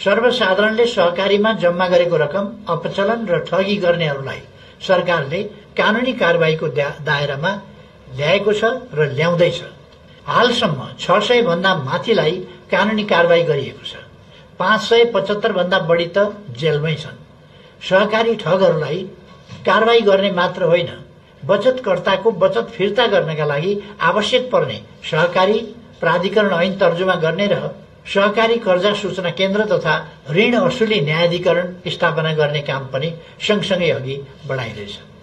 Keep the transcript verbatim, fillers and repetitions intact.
सर्वसाधारणले सहकारीमा जम्मा गरेको रकम अपचलन र ठगी गर्नेहरूलाई सरकारले कानूनी कारबाहीको दायरामा ल्याएको छ र ल्याउँदैछ। हालसम्म छ सय भन्दा माथिलाई कानूनी कारबाही गरिएको छ। पाँच सय पचहत्तर भन्दा बढी त जेलमै छन्। सहकारी ठगहरूलाई कारबाही गर्ने मात्र होइन, बचतकर्ताको बचत फिर्ता गर्नका लागि आवश्यक पर्ने सहकारी प्राधिकरण ऐन तर्जुमा गर्ने र सहकारी कर्जा सूचना केन्द्र तथा ऋण असुली न्यायाधिकरण स्थापना गर्ने काम पनि सँगसँगै अघि बढाइँदैछ।